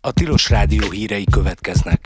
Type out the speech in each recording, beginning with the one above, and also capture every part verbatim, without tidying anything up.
A Tilos Rádió hírei következnek.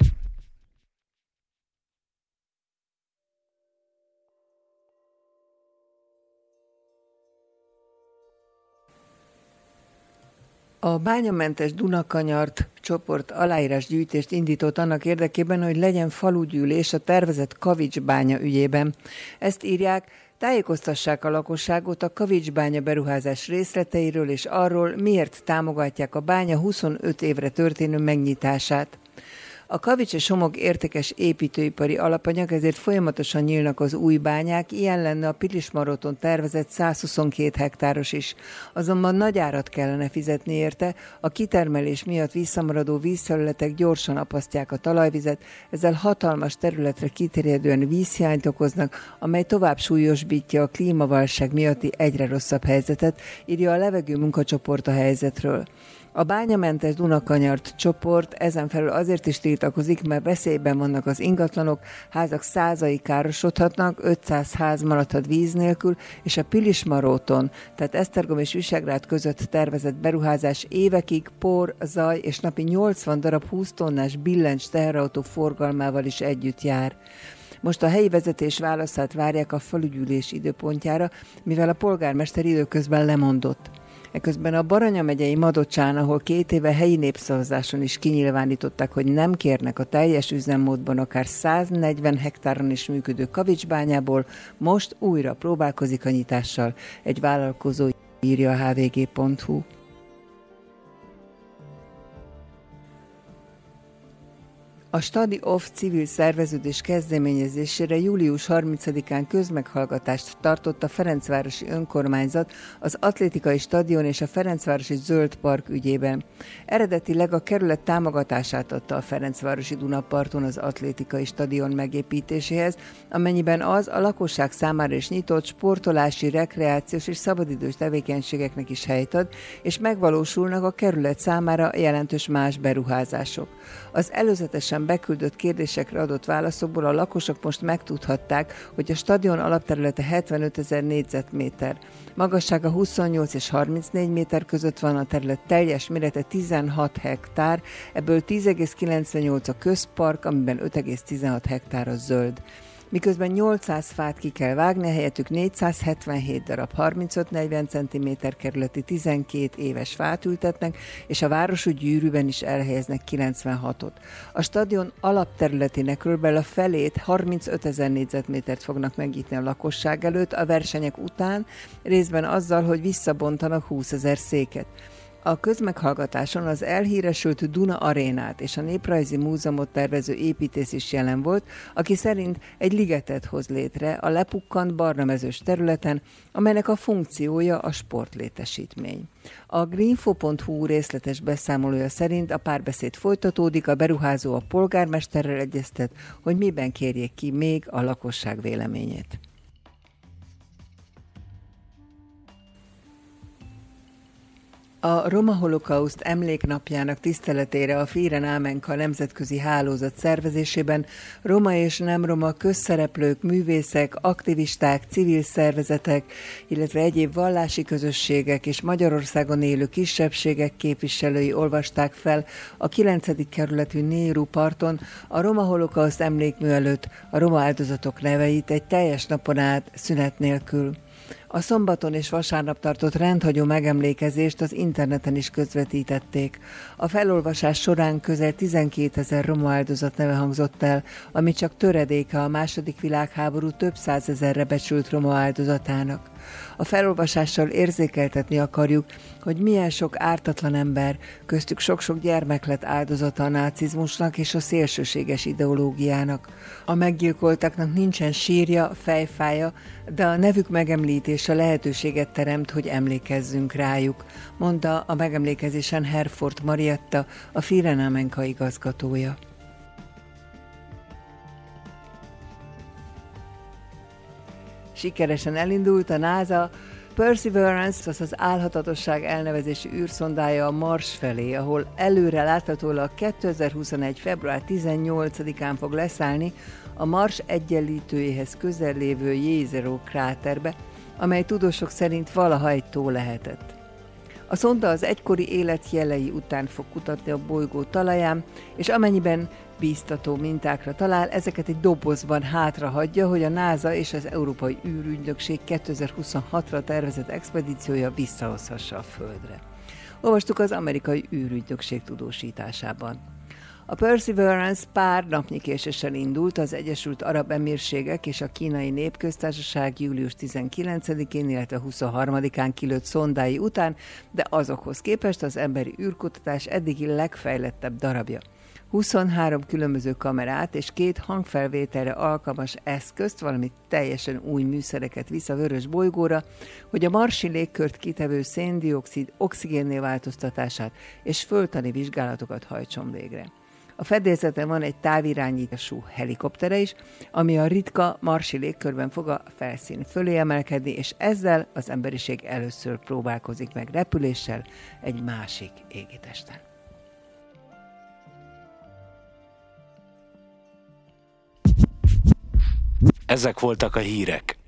A Bányamentes Dunakanyart csoport aláírásgyűjtést indított annak érdekében, hogy legyen falugyűlés a tervezett Kavics-bánya ügyében. Ezt írják, tájékoztassák a lakosságot a Kavics-bánya beruházás részleteiről és arról, miért támogatják a bánya huszonöt évre történő megnyitását. A Kavics és Somog értékes építőipari alapanyag, ezért folyamatosan nyílnak az új bányák, ilyen lenne a Pilismaroton tervezett százhuszonkét hektáros is. Azonban nagy árat kellene fizetni érte, a kitermelés miatt visszamaradó vízfelületek gyorsan apasztják a talajvizet, ezzel hatalmas területre kiterjedően vízhiányt okoznak, amely tovább súlyosbítja a klímaválság miatti egyre rosszabb helyzetet, írja a Levegő munkacsoport a helyzetről. A Bányamentes Dunakanyart csoport ezen felül azért is tiltakozik, mert veszélyben vannak az ingatlanok, házak százai károsodhatnak, ötszáz ház maradhat víz nélkül, és a Pilismaróton, tehát Esztergom és Visegrád között tervezett beruházás évekig por, zaj és napi nyolcvan darab húsz tonnás billencs teherautó forgalmával is együtt jár. Most a helyi vezetés válaszát várják a falugyűlés időpontjára, mivel a polgármester időközben lemondott. Eközben a Baranya megyei Madocsán, ahol két éve helyi népszavazáson is kinyilvánították, hogy nem kérnek a teljes üzemmódban akár száznegyven hektáron is működő kavicsbányából, most újra próbálkozik a nyitással. Egy vállalkozó, írja a há vé gé pont hú. A Study Off civil szerveződés kezdeményezésére július harmincadikán közmeghallgatást tartott a Ferencvárosi Önkormányzat az atlétikai stadion és a Ferencvárosi Zöld Park ügyében. Eredetileg a kerület támogatását adta a Ferencvárosi Dunaparton az atlétikai stadion megépítéséhez, amennyiben az a lakosság számára is nyitott sportolási, rekreációs és szabadidős tevékenységeknek is helyt ad, és megvalósulnak a kerület számára jelentős más beruházások. Az előzetesen beküldött kérdésekre adott válaszokból a lakosok most megtudhatták, hogy a stadion alapterülete hetvenötezer négyzetméter. Magassága huszonnyolc és harmincnégy méter között van, a terület teljes mérete tizenhat hektár, ebből tíz egész kilencvennyolc a közpark, amiben öt egész tizenhat hektár a zöld. Miközben nyolcszáz fát ki kell vágni, helyettük négyszázhetvenhét darab harmincöt-negyven centiméter kerületi tizenkét éves fát ültetnek, és a városi gyűrűben is elhelyeznek kilencvenhatot. A stadion alapterületének kb. A felét, harmincötezer négyzetmétert fognak megnyitni a lakosság előtt a versenyek után, részben azzal, hogy visszabontanak húszezer széket. A közmeghallgatáson az elhíresült Duna Arénát és a Néprajzi Múzeumot tervező építész is jelen volt, aki szerint egy ligetet hoz létre a lepukkant barnamezős területen, amelynek a funkciója a sportlétesítmény. A greenfo pont hú részletes beszámolója szerint a párbeszéd folytatódik, a beruházó a polgármesterrel egyeztet, hogy miben kérjék ki még a lakosság véleményét. A Roma Holokauszt emléknapjának tiszteletére a Firen Ámenka nemzetközi hálózat szervezésében roma és nem roma közszereplők, művészek, aktivisták, civil szervezetek, illetve egyéb vallási közösségek és Magyarországon élő kisebbségek képviselői olvasták fel a kilencedik kerületű Nehru parton a Roma Holokauszt emlékmű előtt a roma áldozatok neveit egy teljes napon át szünet nélkül. A szombaton és vasárnap tartott rendhagyó megemlékezést az interneten is közvetítették. A felolvasás során közel tizenkétezer roma áldozat neve hangzott el, ami csak töredéke a második világháború több százezerre becsült roma áldozatának. A felolvasással érzékeltetni akarjuk, hogy milyen sok ártatlan ember, köztük sok-sok gyermek lett áldozata a nácizmusnak és a szélsőséges ideológiának. A meggyilkoltaknak nincsen sírja, fejfája, de a nevük megemlítése lehetőséget teremt, hogy emlékezzünk rájuk, mondta a megemlékezésen Herford Marietta, a Firen Ámenka igazgatója. Sikeresen elindult a NASA Perseverance, az álhatatosság elnevezési űrszondája a Mars felé, ahol előre láthatólag kétezer-huszonegy. február tizennyolcadikán fog leszállni a Mars egyenlítőjéhez közel lévő Jezero kráterbe, amely tudósok szerint valaha egy tó lehetett. A szonda az egykori élet jelei után fog kutatni a bolygó talaján, és amennyiben bíztató mintákra talál, ezeket egy dobozban hátrahagyja, hogy a NASA és az Európai űrügynökség kétezer-huszonhatra tervezett expedíciója visszahozhassa a Földre. Olvastuk az amerikai űrügynökség tudósításában. A Perseverance pár napnyi késéssel indult, az Egyesült Arab Emírségek és a Kínai Népköztársaság július tizenkilencedikén, illetve huszonharmadikán kilőtt szondái után, de azokhoz képest az emberi űrkutatás eddigi legfejlettebb darabja. huszonhárom különböző kamerát és két hangfelvételre alkalmas eszközt, valamint teljesen új műszereket visz a vörös bolygóra, hogy a marsi légkört kitevő széndioxid oxigénné változtatását és földtani vizsgálatokat hajtson végre. A fedélzeten van egy távirányítású helikoptere is, ami a ritka marsi légkörben fog a felszín fölé emelkedni, és ezzel az emberiség először próbálkozik meg repüléssel egy másik égitesten. Ezek voltak a hírek.